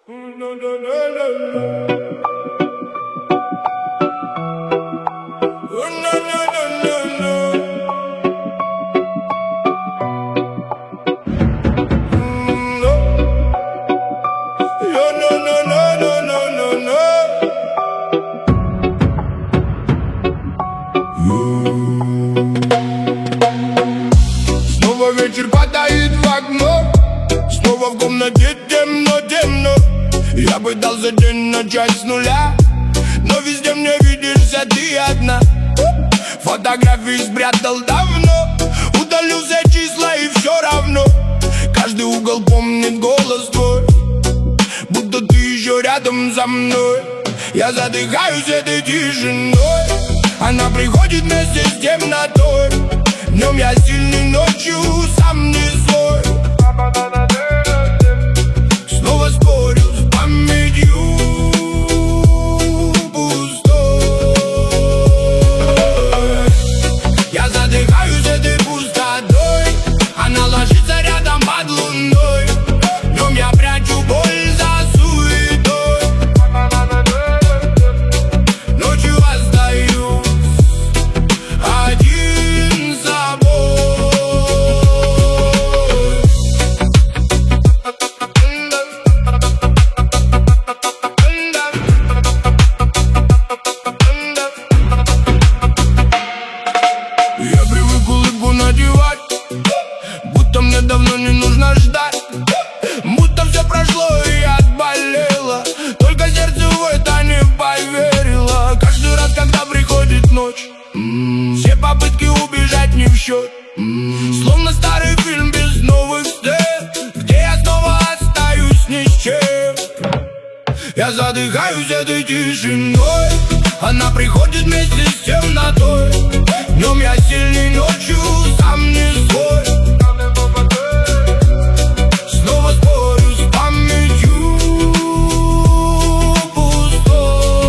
Снова вечер падает в окно, снова в комнате темно. Я бы дал за день начать с нуля, но везде мне видишься ты одна. Фотографии спрятал давно, удалил все числа и все равно. Каждый угол помнит голос твой, будто ты еще рядом со мной. Я задыхаюсь этой тишиной, она приходит вместе с темнотой. Днем я сильный, ночью сам не свой. Снова спорю с памятью пустой. Я задыхаюсь этой пустотой, она ложится рядом под луной. Днем я прячу боль за суетой, ночью остаюсь один с собой. Я привык улыбку надевать, будто мне давно не нужно ждать, будто все прошло и отболело, только сердце в это не поверило. Каждый раз, когда приходит ночь, все попытки убежать не в счет. Словно старый фильм без новых сцен, где я снова остаюсь ни с чем. Я задыхаюсь этой тишиной, она приходит вместе с темнотой. Днем я сильный, ночью сам не свой. Снова спорю с памятью пустой.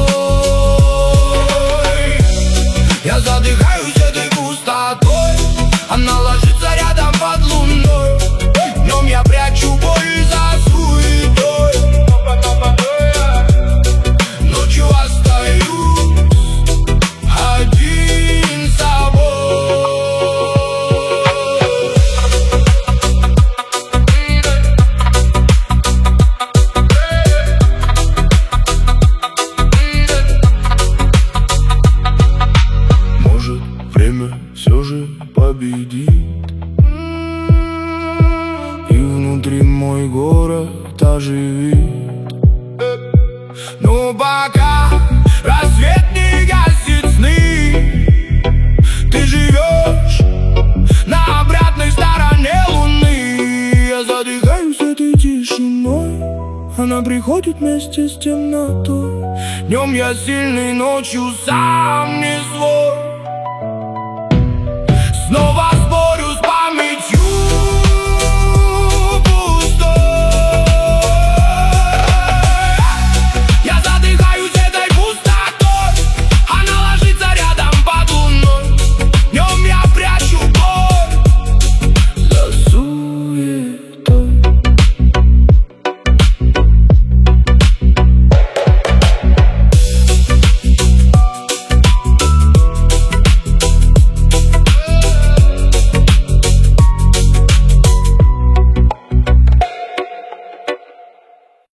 Я задыхаюсь этой пустотой, она ложится рядом под луной. Днем я прячу боль за суетой, ночью остаюсь один с собой. Может, время все же победит, и внутри мой город оживит. Ну пока рассвет не гасит сны, ты живешь на обратной стороне луны. Я задыхаюсь этой тишиной, она приходит вместе с темнотой. Днем я сильный, ночью сам не свой.